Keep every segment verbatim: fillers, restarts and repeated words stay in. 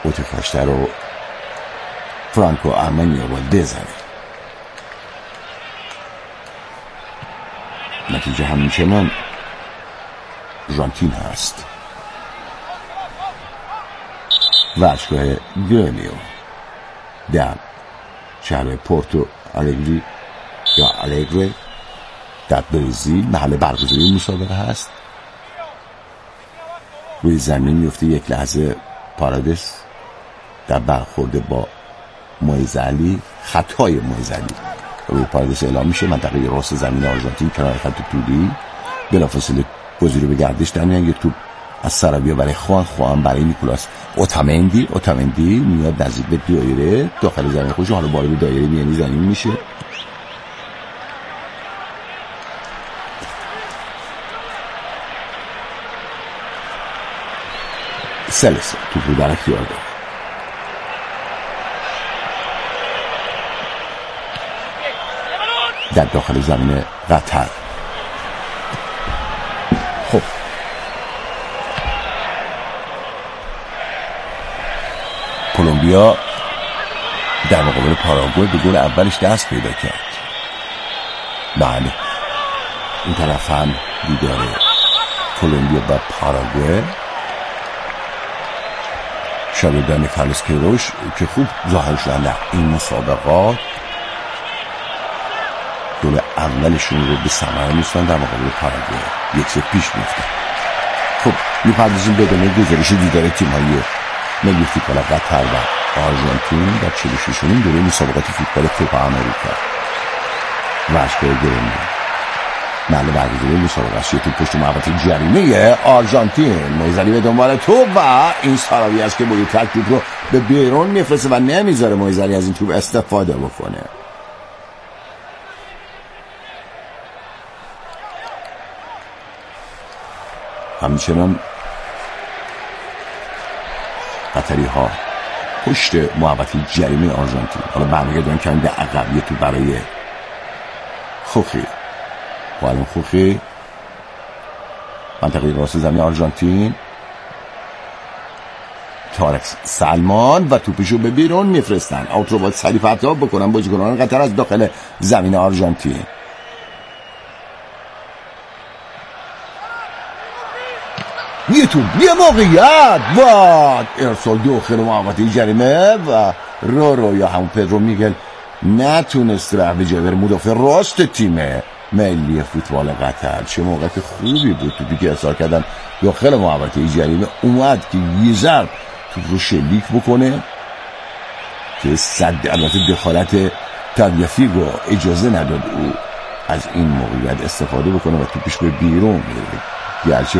اوتکاشته رو فرانکو آرمانیا باید بزنه. نتیجه همچنان آرژانتین هست. ورزشگاه گرمیو در شهر پورتو آلگری یا آلگره در برزیل محل برگزاری مسابقه هست. روی زمین میفته. یک لحظه پارادیس در برخورد با مویزالی، خطای مویزالی روی پارادیس اعلام میشه. منطقه راست زمین آرژانتین کنار خط طولی. بلافاصله بازی رو به گردش در میان. یک توپ از سارابیا برای خوان، خوان برای نیکولاس اوتامندی. اوتامندی میاد نزدیک به دایره داخل زمین خودش، حالا وارد دایره میانی زمین میشه. سلس توپ رو در اختیار داره. در داخل زمین قطر. خب کلمبیا در مقابل پاراگوئه به گل اولش دست پیدا کرد. بله این طرف هم دیدار کلمبیا و پاراگوئه. شاگردان کارلوس کیروش که خوب ظاهر شدن در این مسابقات گل اولشون رو به ثمر می‌رسونن در مقابل پاراگوئه. یک سه پیش می‌افتن. خب می‌پردازیم به ادامه گزارش دیدار تیم‌های ملی فوتبال قطر و آرژانتین در چهل و ششمین دوره مسابقات فوتبال کوپا آمریکا. ورزشگاه گرمیو محل برگزاری مسابقه است. تو پشت محوطه جریمه آرژانتین مویزالی به دنبال توپ و این ساراوی است که با یک تک توپ رو به بیرون میفرسته و نمیذاره مویزالی از این توپ استفاده بکنه. همچنان قطری ها پشت محوطه جریمه آرژانتین. حالا برمیگردن کمی به عقب. یه توپ برای خوخی. قالم خوخی منطقه راست زمین آرژانتین. طارق سلمان و توپشو به بیرون میفرستن. آوت رو باید سریع پرتاب بکنن بازیکنان قطر از داخل زمین آرژانتین. یه توپ، یه موقعیت و ارسال داخل محوطه جریمه و رو رو یا همون پدرو میگل نتونست رو به جای بره مدافع راست تیم ملی فوتبال قطر. چه موقعیت خوبی بود. توپی که ارسال کردن داخل محوطه جریمه اومد که یه ضرب توپ رو شلیک بکنه که صد البته دخالت تالیافیگو اجازه نداد او از این موقعیت استفاده بکنه و توپش به بیرون میره. گرچه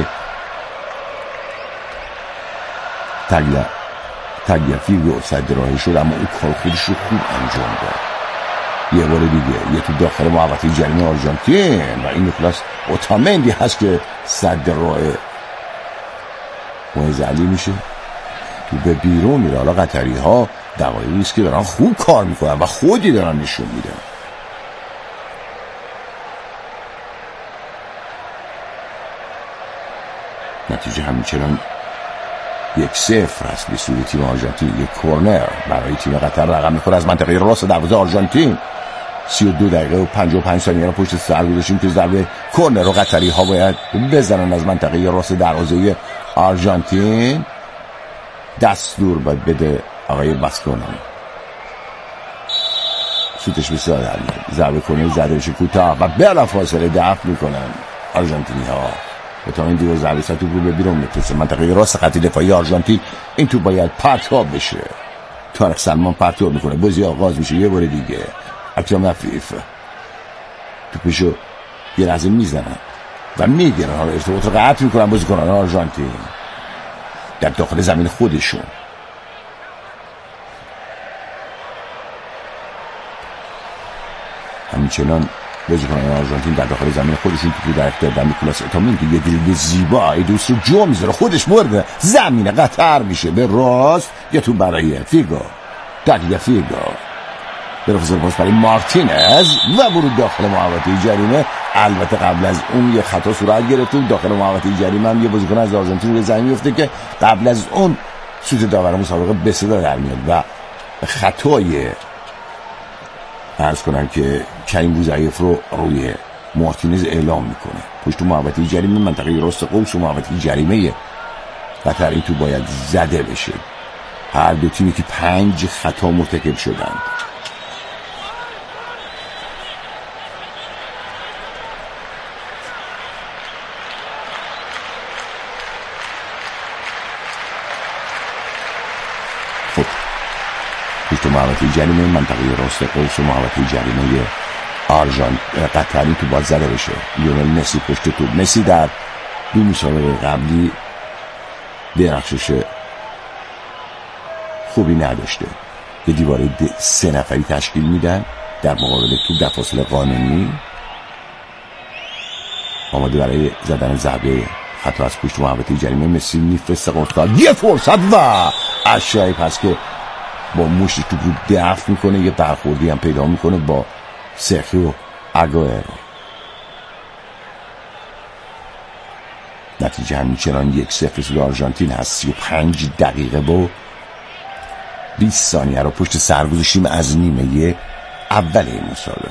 تاگیا تالیافیگو صد راهی شد اما او کار خودش رو خوب انجام داد. یه بار دیگه یه تو داخل محوطه جریمه آرژانتین و این نیکولاس اوتامندی هست که صد راه مویزالی میشه. تو به بیرون میره. حالا قطری ها دقایقی است که دارن خوب کار میکنن و خودی دارن نشون میدن. نتیجه همچنان یک صفر است به سوی تیم آرژانتین. یک کورنر برای تیم قطر رقم میخوره از منطقه راست دروازه آرژانتین. سی و دو دقیقه و پنجاه و پنج ثانیه رو پشت سر گذاشتیم که ضربه کورنر رو قطری ها باید بزنن از منطقه راست دروازه آرژانتین. دستور باید بده آقای باسکونی. شوتش بسیار عالی. ضربه کورنر زده بشه کوتاه و بلافاصله دفع میکنن آرژانتینی ها. تا این دیو ضربه سر توپ رو به بیرون میفرسته. منطقه راست خط دفاعی آرژانتین. این توپ باید پرتاب بشه. طارق سلمان پرتاب میکنه. بازی آغاز میشه. یه بار دیگه اکرم عفیف توپشو یه لحظه میزنن و میگیرن. حالا ارتباط رو قطع میکنن بازیکنان آرژانتین در داخل زمین خودشون. همچنان بازیکنان آرژانتین در داخل زمین خودشون توپو در اختیار دارن. نیکولاس اوتامندی یه دریبل زیبا ای دوست رو جا میذاره خودش مورد زمین قطر میشه به راست. یه توپ برای فیگو دادیا فیگو بلافاصله پاس برای مارتینز و ورود داخل محوطه جریمه. البته قبل از اون یه خطا صورت گرفت. داخل محوطه جریمه هم یه بازیکن از آرژانتین روی زمین میفته که قبل از اون سوت داور مسابقه به صدا در میاد و خطای عرض کنم که کریم بوضعیف رو روی مارتینز اعلام میکنه. پشت محوطه جریمه منطقه راست قوس و محوطه جریمه قطر این تو باید زده بشه. هر دو تیمی که پنج خطا مرتکب شدن. خب پشت محوطه جریمه منطقه راست قوس و محوطه جریمه آرژان قطری تو باید زده بشه. لیونل مسی پشت توپ. مسی در دو مسابقه قبلی درخشش خوبی نداشته. یه دیواره سه نفری تشکیل میدن در مقابل توپ در فاصله قانونی، آماده برای زدن ضربه خطا از پشت محوطه جریمه. مسی میفرسته قرصاد، یه فرصت و اشرای پس که با مشت توپ رو دفع میکنه، یه برخوردی هم پیدا میکنه با سرخیو آگوئرو. نتیجه همچنان یک صفر سود آرژانتین هست. سی و پنج دقیقه و بیست ثانیه رو پشت سر گذاشتیم از نیمه اول این مسابقه.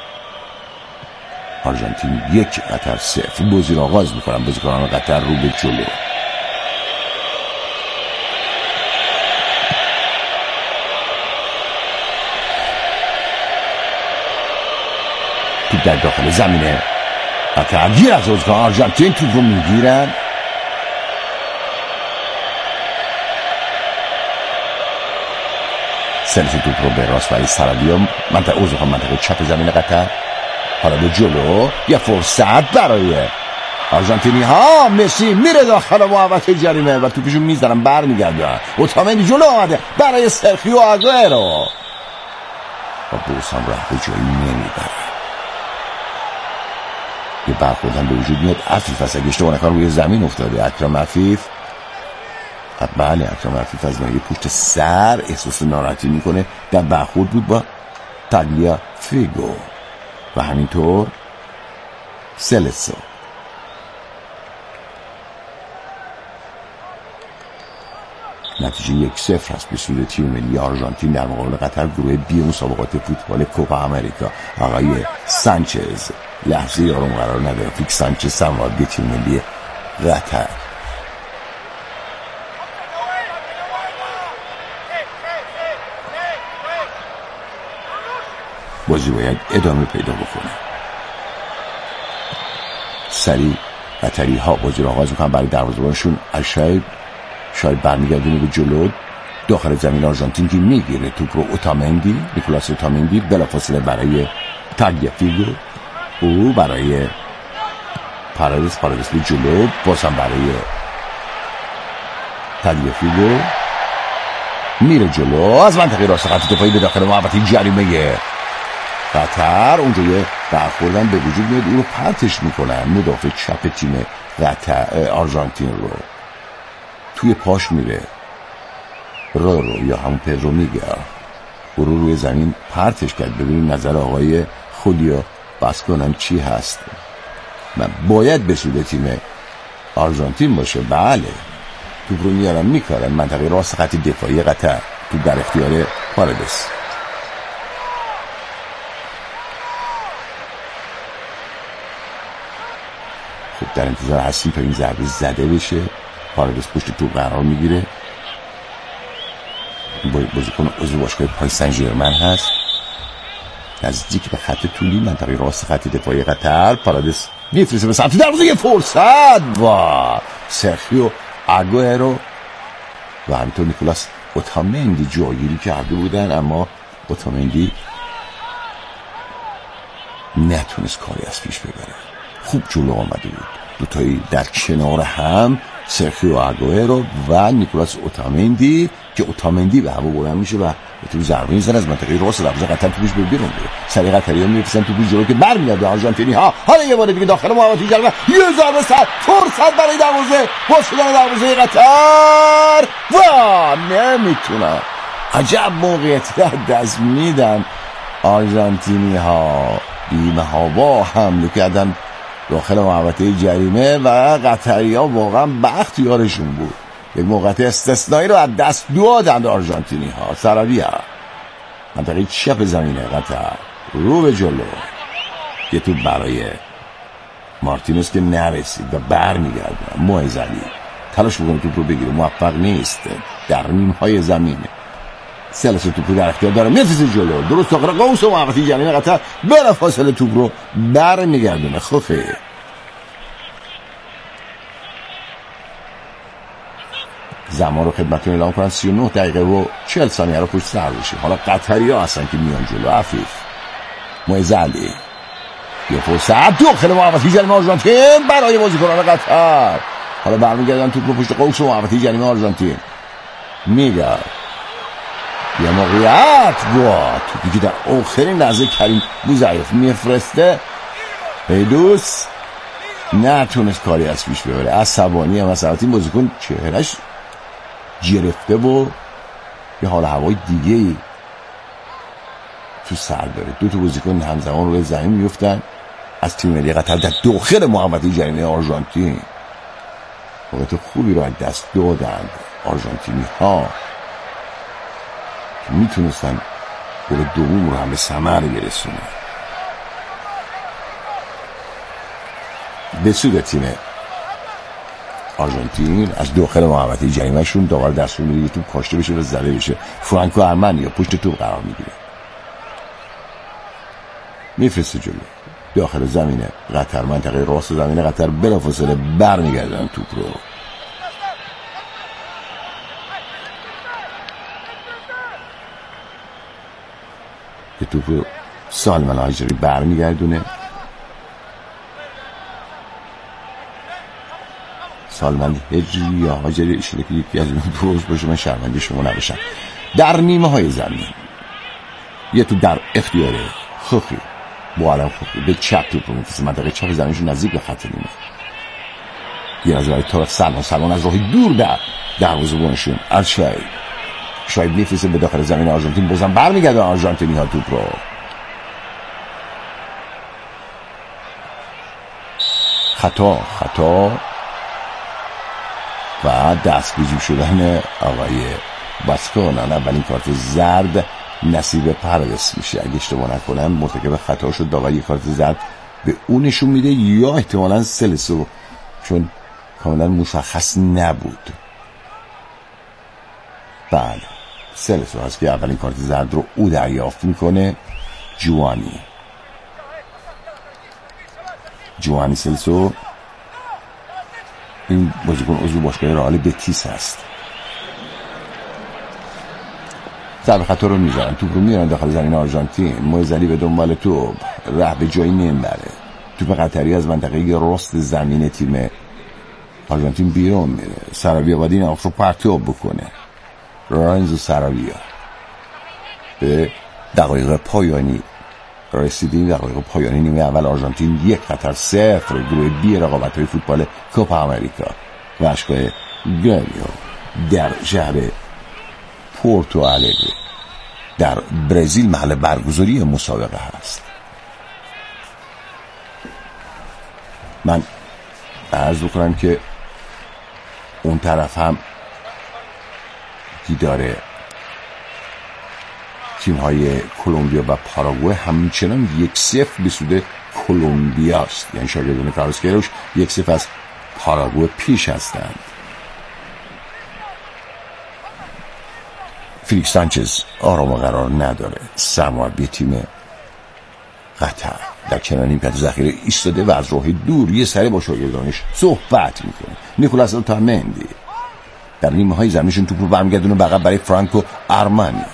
آرژانتین یک قطر صفر. بازی رو آغاز میکنن بازیکنان قطر رو به جلو. توپ در داخل زمینه قطر گیر از بازیکن آرژانتین توپ رو میگیرن. سلس توپ رو به راست برای سرابیا منطقه اوزخان منطقه چپ زمین قطر. حالا به جلو یه فرصت برای آرژانتینی ها. مسی میره داخل محوطه جریمه و توپشو میزنن برمیگردن. اوتامندی جلو آمده برای سرخیو آگوئرو و بوسان راه به جایی نمیبره. یه برخوردن به وجود میاد. عفیف هست اگه اشتباه نکنم روی زمین افتاده. اکرم عفیف، بله اکرم عفیف از یه پشت سر احساس ناراحتی میکنه. در برخورد بود با تاگلیا فیگو و همینطور سلسو. نتیجه یک صفر هست به سود تیم ملی آرژانتین در مقابل قطر. گروه بی مسابقات فوتبال کوپا امریکا. آقای سانچز لحظه یارم قرار نداره. فیکس سانچز سموارگی تیم ملی قطر. بازی باید ادامه پیدا بکنه. سریع قطری ها بازی رو آغاز میکنن برای دروازه‌بانشون اشایب. شاید برمیگردونه به جلو داخل زمین آرژانتین که میگیره توپ رو. اوتامندی، نیکولاس اوتامندی بلافاصله برای تاگلیافیگو، او برای پارادیس، پارادیس به جلو بازم برای تاگلیافیگو میره جلو از منطقه راست خط دفاعی به داخل محوطه جریمه قطر. اونجا یه برخوردن به وجود میاد، او رو پرتش میکنن. مدافع چپ تیم قطر آرژانتین رو توی پاش میره رو رو یا همون پدرو میگه او رو روی زمین پرتش کرد. ببینیم نظر آقای خولیو بس کنم چی هست. من باید به سود تیم آرژانتین باشه. بله توپ رو میارن میکارن منطقه راست خط دفاعی قطر. توپ در اختیار پارادیس. خب در انتظار هستیم تا این ضربه زده بشه. پارادیس پشت توپ قرار میگیره. بازیکن عضو باشگاه پاریس سن ژرمن هست. نزدیک به خط طولی منطقه راست خط دفاعی قطر. پارادیس میفرسته به سمت دروازه. یه فرصت و سرخیو آگوئرو و همینطور نیکولاس اوتامندی جایگیری کرده بودن، اما اوتامندی نتونست کاری از پیش ببره. خوب جلو آمده بود. دوتایی در کنار هم سرخیو آگوئرو و نیکولاس اوتامندی که اوتامندی به هوا بلند میشه و تو ضربه میزنه از منطقه راست دروازه قطر توپش به بیرون میره. سری قطری‌ها میفرستن توپ جلو که برمیاد آرژانتینی ها. حالا یه بار دیگه داخل محوطه جریمه یه ضربه سر فرصت برای دروازه باز شدن دروازه قطر و نمیتونن. عجب موقعیتی دست میدن آرژانتینی ها. بیمه هوا حمله کردن داخل محوطه جریمه و قطری ها واقعا بخت یارشون بود. یک موقعیت استثنایی رو از دست دادند آرژانتینی ها. ساراویا منطقه چپ زمینه قطر رو به جلو، یه توپ برای مارتینز که نرسید و بر میگردن. معز علی تلاش میکنه توپ رو بگیره، موفق نیست، در نیم های زمینه. سلسو توپ رو در اختیار داره، میفرسته جلو، درست داخل قوس و محوطه جریمه قطر بلا فاصله توپ رو بر میگردونه. خوفه زمان رو خدمتتون اعلام کنن سی و نه دقیقه و چهل ثانیه رو پشت سر بشه. حالا قطری ها هستن که میان جلو. عفیف معز علی یه فرصت داخل محوطه جریمه آرژانتین برای بازیکنان قطر. حالا برمیگردن توپ رو پشت قوس و محوطه جریمه آرژانتین. میگه یه موقعیت با توپی که در آخرین لحظه کریم بوزعیف میفرسته. هیدوس نتونست کاری از پیش ببره، عصبانی هم از این بازیکن چهرش گرفته و یه حال هوای دیگه ای تو سر داره. دو تا بازیکن همزمان روی زمین میفتن از تیم ملی قطر در داخل محوطه جریمه آرژانتین. موقعیت خوبی رو از دست دادند آرژانتینی ها که میتونستن گل دوم رو هم به ثمر برسونن. به سود تیم آرژانتین از داخل محوطه جریمه شون داور دستور میده توپ کاشته بشه و زده بشه. فرانکو ارمن یا پشت توپ قرار میگیره، میفرسته جلو داخل زمینه قطر، منطقه راست زمینه قطر بلافاصله برمیگردن توپ رو. که توپ رو سالمن هاجری برمیگردونه. سالمن هجری یا هاجری اشاره که یکی از اون درست باشه، من شرمنده شما نباشم. در نیمه های زمین یه توپ در اختیاره خوخی با علم خوخی به چپ توپ رو میفرسته، منطقه چپ زمینشون نزدیک به خط نیمه. یه از برای طرف سلمان سلمان از راهی دور در دروازه‌بانشون الشاید شاید میفرسته به داخل زمین آرژانتین، بازم برمیگردن آرژانتینی ها توپ رو. خطا خطا و دستگیری شدن آقای باسکونان. اولین کارت زرد نصیب پردس میشه اگه اشتباه نکنم، مرتکب خطا شد، داور یک کارت زرد به اون نشون میده یا احتمالاً سلسو، چون کاملا مشخص نبود. بله سلسو هست که اولین کارت زرد رو او دریافت میکنه. جوانی جوانی سلسو این بازیکن عضو باشگاه رئال بتیس هست. ضربه خطا رو میزنن، توپ رو میارن داخل زمین آرژانتین. معز علی به دنبال توپ، ره به جایی نمیبره، توپ قطری از منطقه راست زمین تیم آرژانتین بیرون میره. ساراویا باید این آخر رو پرتاب بکنه. لورنزو ساراویا به دقایق پایانی رسیدیم. دقایق پایانی نیمه اول آرژانتین یک قطر صفر. گروه بی رقابت های فوتبال کوپا امریکا و باشگاه گرامیو در شهر پورتو الگره در برزیل محل برگزاری مسابقه هست. من عرض بکنم که اون طرف هم دیداره تیم های کلمبیا و پاراگوئه همچنان یک صفر به سود کلمبیا است، یعنی شاگردان کارلوس کیروش یک صفر از پاراگوئه پیش هستند. فیلیکس سانچز آرام و قرار نداره. سرمربی تیم قطر در کنار نیمکت ذخیره ایستاده و از راه دور یه سری با شاگردانش صحبت میکنه. نیکولاس اوتامندی در نیمه های زمینشون توپ رو برمیگردونه بقیه برای فرانکو ارمانی.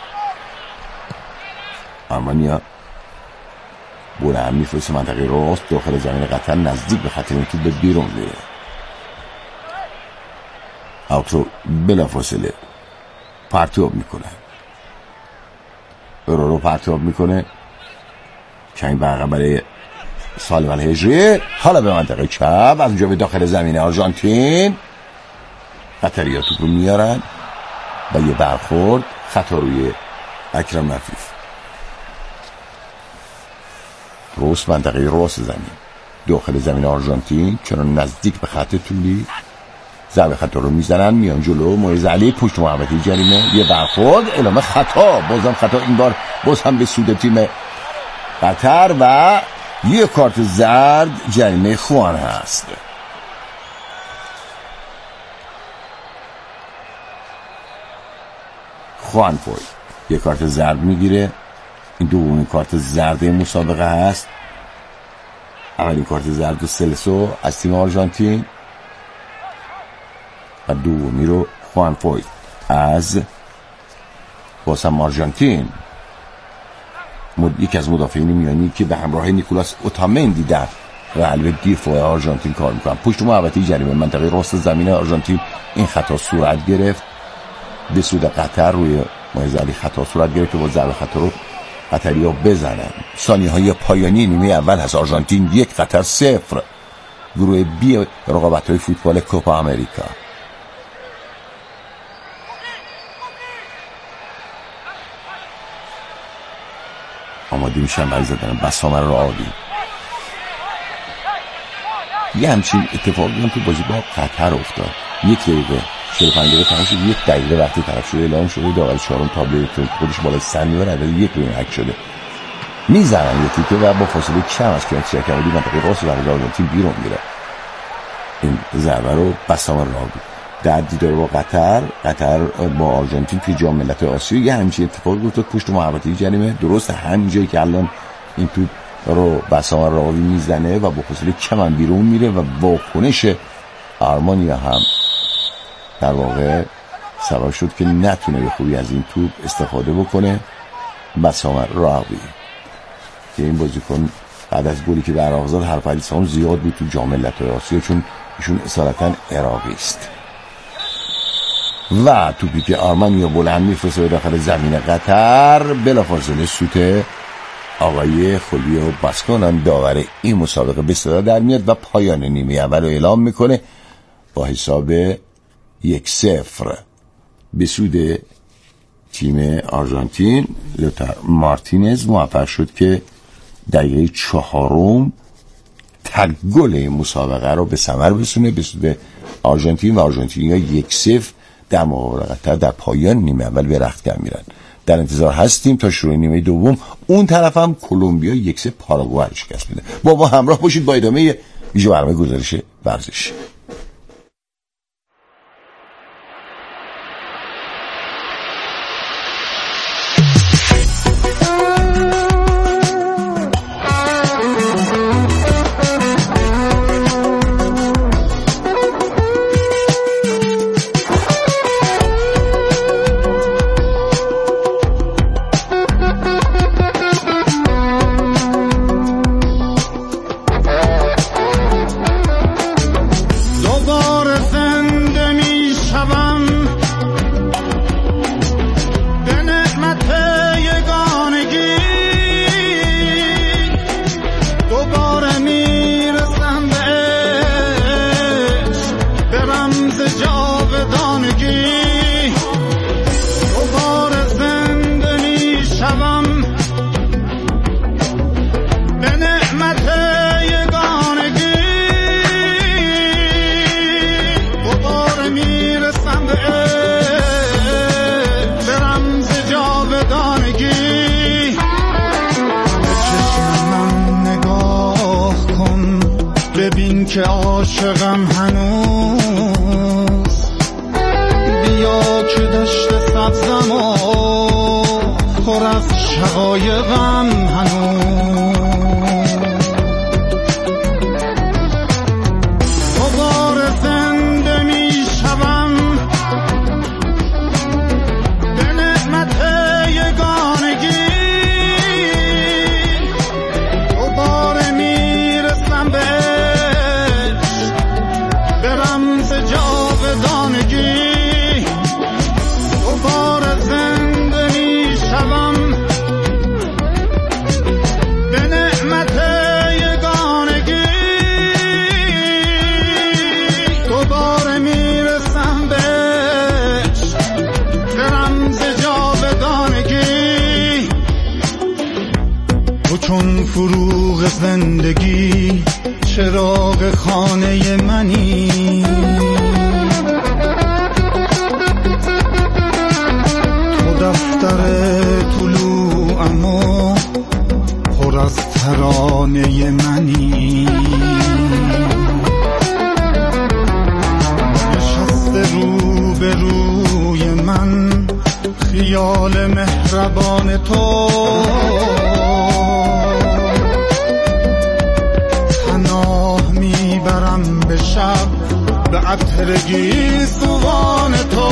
ارمانیا بوله هم میفرسته منطقه راست داخل زمین قطر نزدیک به خط نیمه، توپ به بیرون میره. اوت رو بلافاصله پرتاب میکنه، رو رو پرتاب میکنه. کمی برقه برای سالمن هجری، حالا به منطقه چپ از اونجا به داخل زمین آرژانتین. قطری ها توپ رو میارن و یه برخورد خطا روی اکرم عفیف. روست منطقه راست زمین داخل زمین آرژانتین، چون نزدیک به خط طولی. ضربه خطا رو میزنن، میان جلو. معز علی پشت محوطه جریمه، یه برخورد، اعلام خطا، بازم خطا، این بار باز هم به سود تیم قطر و یه کارت زرد جریمه خوان هست. خوان فوی یه کارت زرد میگیره، این دومین کارت زرد مسابقه هست. اولین کارت زرد و سلسو از تیم آرژانتین و دومی رو خوان فوی از بازم آرژانتین، یکی از مدافعین میانی که به همراه نیکولاس اوتامندی در قلب دفاع آرژانتین کار میکنن. پشت محوطه جریمه منطقه راست زمین آرژانتین این خطا صورت گرفت، به سود قطر روی معز علی خطا صورت گرفت که با ضربه خطا رو قطری ها بزنن. ثانیه های پایانی نیمه اول هست. آرژانتین یک قطر صفر. گروه بی رقابت های فوتبال کوپا امریکا. آماده میشن برای زدن بسام راوی. یه همچین اتفاقی هم تو بازی با قطر افتاد. یک دقیقه چهل و پنج دقیقه تمام شد، یک دقیقه وقتی طرف شده اعلام شده داور چهارم تابلو خودش بالا سر میبره، عدد یک روی حک شده، میزنن یه تیکه و با فاصله کم از که شرکتی منطقه راست برای آرژانتین بیرون میره. این ضربه رو بسام راوی در دیدار با قطر قطر با آرژانتین توی جام ملت‌های آسیا یه همچین اتفاقی افتاد پشت محوطه جریمه، درست همینجایی که الان این توپ رو بسام راوی میزنه و با فاصله کم هم بیرون میره و واکنش آرمانیا هم در واقع سبب شد که نتونه به خوبی از این توپ استفاده بکنه. بسام راوی که این بازیکن بعد از گلی که در آغاز حرف علیسان زیاد بود تو جام ملت‌های آسیا، چون ایشون اصالتا عراقی است. و توپی که آرمانیا بلند میفرسته داخل زمین قطر، بلافاصله سوت آقای خولیو باسکونان داور این مسابقه به صدا در میاد و پایان نیمه اول رو اعلام میکنه با حساب یک صفر به سود تیم آرژانتین. لوتار مارتینز موفق شد که دقیقه چهارم تک گل مسابقه رو به ثمر برسونه به سود آرژانتین و آرژانتینیا یک صفر در مقابل قطر در پایان نیمه اول به رختکن میرن. در انتظار هستیم تا شروع نیمه دوم. اون طرف هم کلمبیا یک سه پاراگوئه رو شکست میده. با ما همراه باشید با ادامه ویژه برنامه گزارش ورزش. که عاشقم هنوز، بیا که دشت سبزم و پر از شقایقم هنوز. دوباره زنده می شوم به نعمت یگانگی، دوباره می رسم به جاودانگی، دوباره زنده می شوم به نعمت یگانگی، دوباره می رسم به رمز جاودانگی. تو چون فروغ زندگی چراغ خانه منی، خیال مهربان تو پناه میبرم به شب به عطر گیسوان تو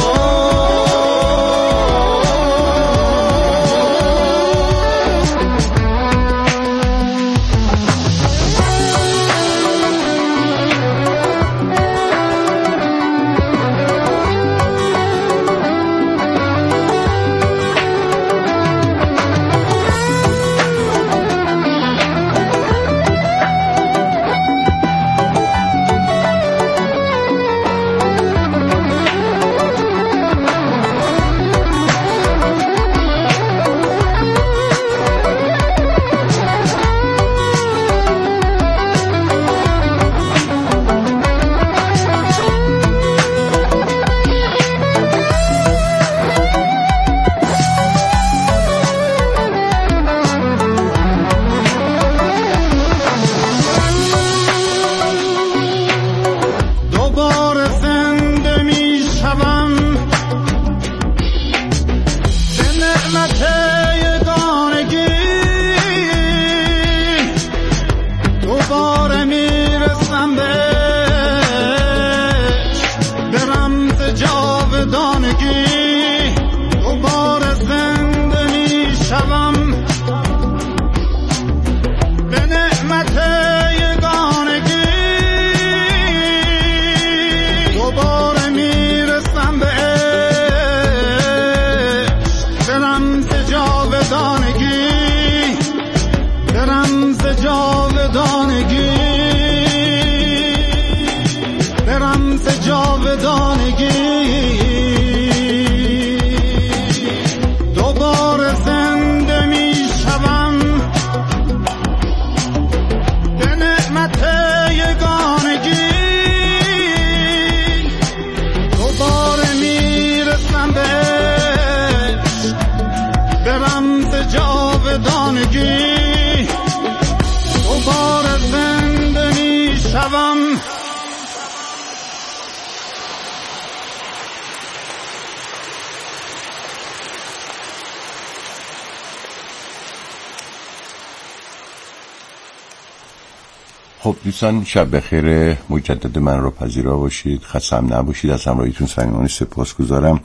خب دوستان شب بخیر، مجدد من رو پذیرا باشید، خستم نباشید. از همراهیتون صمیمانه سپاسگزارم.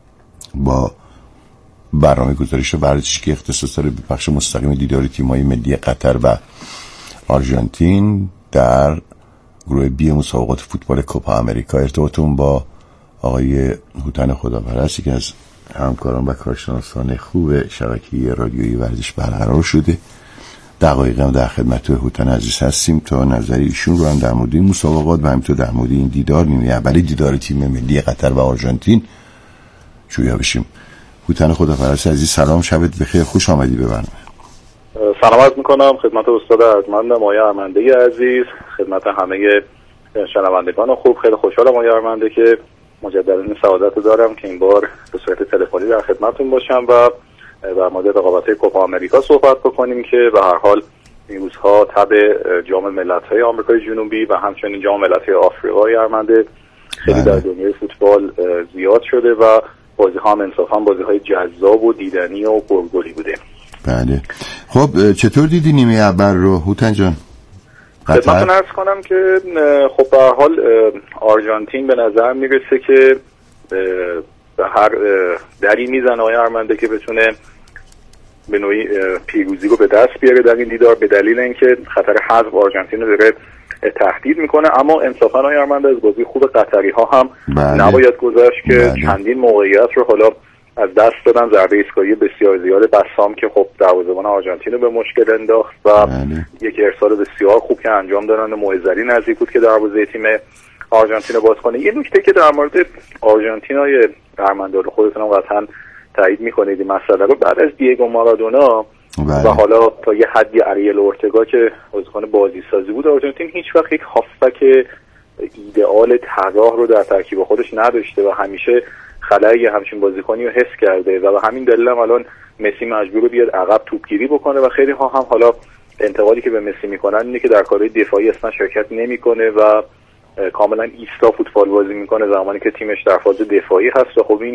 با برنامه گزارش ورزشی که اختصاص داره به بخش مستقیم دیدار تیم‌های ملی قطر و آرژانتین در گروه بی مسابقات فوتبال کوپا امریکا، ارتباطمون با آقای هوتن خداپرست که از همکاران و کارشناسان خوب شبکه رادیویی ورزش برقرار شده. دقایقی هم در خدمت هوتن عزیز هستیم تا نظری ایشون رو هم در مورد این مسابقات و همینطور در مورد این دیدار نیمه اولی دیدار تیم ملی قطر و آرژانتین جویا بشیم. هوتن خداپرست عزیز سلام، شبت بخیر، خوش آمدی به برنامه. سلام عرض میکنم خدمت استاد ارجمند آقای ارمنده عزیز، خدمت همه شنوندگان خوب. خیلی خوشحالم آقای ارمنده که مجددا این سعادت دارم که این بار به صورت تلفنی در خدمتتون باشم و در مورد رقابت‌های کوپا آمریکا صحبت بکنیم که به هر حال این روزها تب جام ملت‌های آمریکای جنوبی و همچنین جام ملت‌های آفریقای ارمنده خیلی در دنیای فوتبال زیاد شده و بازی‌ها هم انصافاً بازی‌های جذاب و دیدنی و پرگلی بوده. بله. خب چطور دیدی نیمه اول رو هوتن جان؟ خدمتتون عرض کنم که خب به هر حال آرژانتین به نظر میرسه که به هر دری میزنه آقای ارمنده که بتونه به نوعی پیروزی رو به دست بیاره در این دیدار، به دلیل اینکه خطر حذف آرژانتین رو داره تهدید میکنه. اما انصافا آقای ارمنده از بازی خوب قطری ها هم بله. نباید گذشت که بله. چندین موقعیت رو حالا از دست دادن. ضربه ایستگاهی بسیار زیاد بسام که خب دروازه‌بان آرژانتین رو به مشکل انداخت و بله. یک ارسال بسیار خوب که انجام دادن معزلی نزدیک بود که دروازه تیم آرژانتین رو باز کنه. یه نکته که در مورد آرژانتین های ارمنده رو خودتون هم قطعا تایید میکنید این مسئله رو، بعد از دیگو مارادونا بله. و حالا تا یه حدی اریل اورتگا که بازیکن بازی سازی بود، آرژانتین هیچ وقت یک هافبک ایدئال طراح رو در ترکیب خودش نداشته و همیشه خلای همچین بازیکنی رو حس کرده و به همین دلیل هم الان مسی مجبور بیاد عقب توپگیری بکنه و خیلی ها هم حالا انتقادی که به مسی میکنن اینه که در کارهای دفاعی اصلا شرکت نمیکنه و کاملا ایستا فوتبال بازی میکنه زمانی که تیمش در فاز دفاعی هست و خب این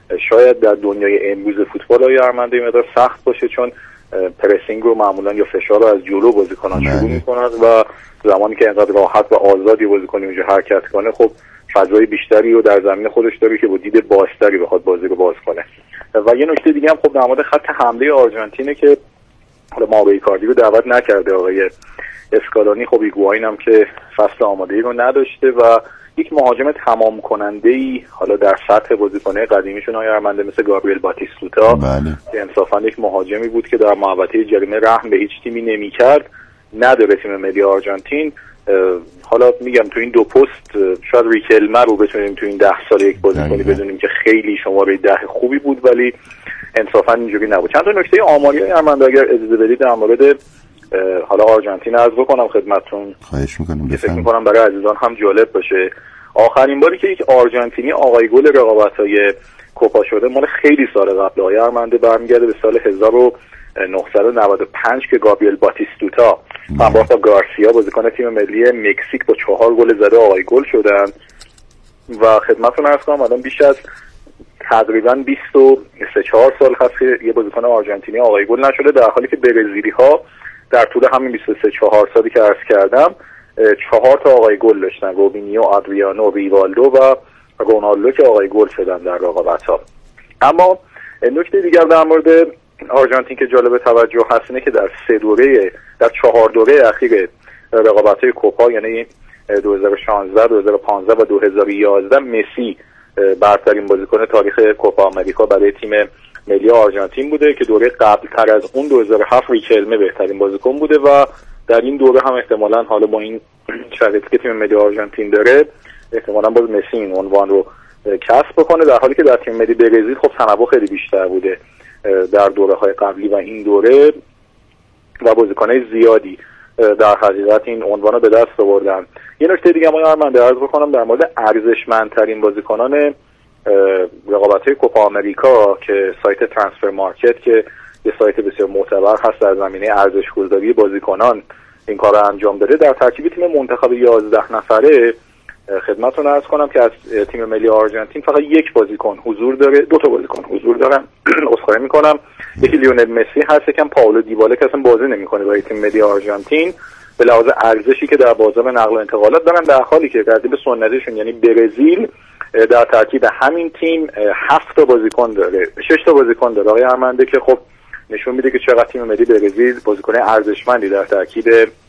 شاید در دنیای امروز فوتبال های ارمنده مقدار سخت باشه، چون پرسینگ رو معمولا یا فشار رو از جلو بازیکنان شروع میکنند و زمانی که اینقدر راحت و آزادی بازیکن اونجا حرکت کنه خب فضای بیشتری رو در زمین خودش داره که با دید بازتری بخواد بازی رو باز کنه. و یه نکته دیگه هم خب در مورد خط حمله آرژانتینه که حالا ماورو ایکاردی رو دعوت نکرده آقای اسکالانی، خب ایگواین هم که فصل آماده‌ای رو نداشته و یک مهاجم تمام کننده‌ای حالا در سطح بازیکن‌های قدیمیشون های ارمنده مثل گابریل باتیستوتا که انصافاً یک مهاجمی بود که در محوطه جریمه رحم به هیچ تیمی نمی‌کرد، نداره تیم ملی آرژانتین. حالا میگم تو این دو پست شاید ریکلمر رو بتونیم تو این ده سال یک بازیکنی بدونیم که خیلی شماره ده خوبی بود، ولی انصافا اینجوری نبود. چند تا نکته آماری ارمنده اگر اجازه بدید در مورد حالا آرژانتین عرض بکنم خدمتتون، خواهش میکنم. فکر میکنم برای عزیزان هم جالب باشه. آخرین باری که یک آرژانتینی آقای گل رقابت‌های کوپا شده مال خیلی سال قبل آقای ارمنده برمیگرده به سال هزار و نهصد و نود و پنج که گابریل باتیستوتا و با گارسیا بازیکن تیم ملی مکزیک با چهار گل زده آقای گل شدن و خدمتتون عرض کنم الان بیش از تقریبا بیست و سه چهار سال هست که یه بازیکن آرژانتینی آقای گل نشده، در حالی که برزیلی ها در طول همین بیست و سه چهار سالی که عرض کردم چهار تا آقای گل داشتن، روبینیو، آدریانو، ریوالدو و رونالدو که آقای گل شدن در رقابت‌ها. اما نکته دیگر در مورد آرژانتین که جالب توجه هست اینه که در سه دوره در چهار دوره اخیر رقابت‌های کوپا یعنی دو هزار و شانزده، دو هزار و پانزده و دو هزار و یازده مسی برترین بازیکن تاریخ کوپا آمریکا برای تیم ملی آرژانتین بوده که دوره قبل تر از اون دو هزار و هفت ریکلمه بهترین بازیکن بوده و در این دوره هم احتمالاً حالا با این شرایطی که تیم ملی آرژانتین داره احتمالاً باز مسی این عنوان رو کسب بکنه، در حالی که در تیم ملی برزیل خب تنوع خیلی بیشتر بوده در دوره‌های قبلی و این دوره و بازیکن‌های زیادی در حقیقت این عنوان رو به دست آوردن. یه نکته دیگه ما من عرض بکنم در مورد ارزشمندترین بازیکنان رقابت‌های کوپا آمریکا که سایت ترانسفر مارکت که یه سایت بسیار معتبر هست در زمینه ارزش‌گذاری بازیکنان این کار رو انجام داده، در ترکیب تیم منتخب یازده نفره خدمتتون عرض کنم که از تیم ملی آرژانتین فقط یک بازیکن حضور داره، دو تا بازیکن حضور دارن عذرخواهی میکنم، یکی لیونل مسی هست، یکم پائولو دیباله که اصلا بازی نمیکنه برای تیم ملی آرژانتین به لحاظ ارزشی که در بازار نقل و انتقالات دارن، در حالی که در ترکیب سنتیشون یعنی برزیل در ترکیب همین تیم هفت تا بازیکن داره، شش تا بازیکن داره آقای ارمنده که خب نشون میده که چقدر تیم ملی برزیل بازیکن ارزشمندی در ترکیب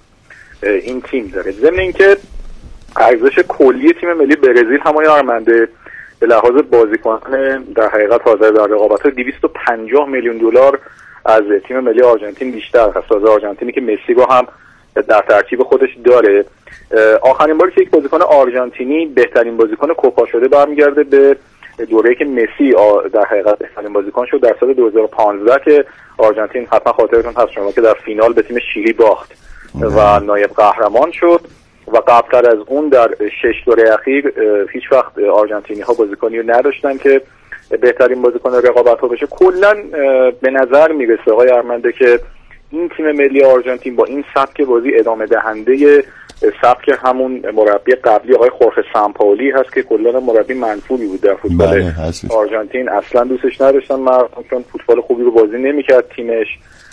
این تیم داره. ضمن اینکه ارزش کلی تیم ملی برزیل هم آقای ارمنده به لحاظ بازیکنان در حقیقت حاضر در رقابت‌ها دویست و پنجاه میلیون دلار از تیم ملی آرژانتین بیشتر هست، از آرژانتینی که مسی رو هم در ترکیب خودش داره. آخرین باری که یک بازیکن آرژانتینی بهترین بازیکن کوپا شده برمیگرده به دوره‌ای که مسی در حقیقت بهترین بازیکن شد در سال دو هزار و پانزده که آرژانتین حتما خاطرتون هست شما که در فینال به تیم شیلی باخت و نایب قهرمان شد و قبلتر از اون در شش دوره اخیر هیچ وقت آرژانتینی ها بازیکنی رو نداشتن که بهترین بازیکن رقابت ها بشه. کلا به نظر میرسه آقای ارمنده که این تیم ملی آرژانتین با این سبک بازی ادامه دهنده سبک همون مربی قبلی آقای خورخه سامپائولی هست که کلا مربی منفوری بود در فوتبال آرژانتین، اصلا دوستش نداشتن مردم چون فوتبال خوبی رو بازی نمیکرد تیمش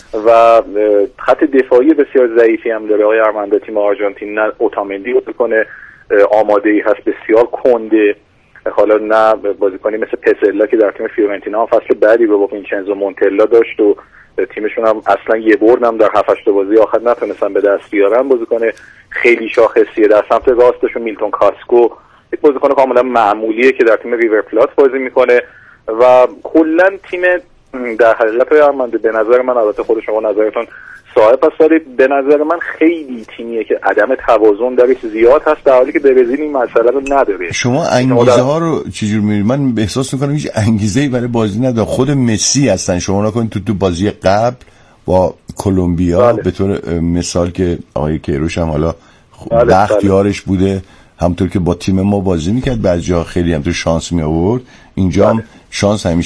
و خط دفاعی بسیار ضعیفی هم داره آقای ارمنده تیم آرژانتین، نه اوتامندی بازیکن آماده‌ای هست، بسیار کنده، حالا نه بازیکنی مثل پسلا که در تیم فیورنتینا فصل بعدی رو با وینچنزو مونتلا داشت و تیمشون هم اصلا یه برد هم در هفت هشت بازی آخر نتونستن به دست بیارن، بازیکن خیلی شاخصیه. در سمت راستشون میلتون کاسکو یک بازیکن کاملا معمولیه که در تیم ریور پلات بازی میکنه و کلا تیم در حقیقت ارمنده به نظر من، البته خود شما نظرتون صاحب هست، ولی به نظر من خیلی تیمیه که عدم توازن درش زیاد هست در حالی که برزیل این مسئله رو نداره. شما انگیزه ها رو چجور می‌بینید؟ من احساس می‌کنم هیچ انگیزه‌ای برای بازی نداره. خود مسی هستن، شما نکنید تو تو بازی قبل با کلمبیا به طور مثال که آقای کیروش هم حالا وقت یارش بوده، همونطور که با تیم ما بازی می‌کرد بعضی جا خیلی هم تو شانس می آورد، اینجا هم شانس همیشه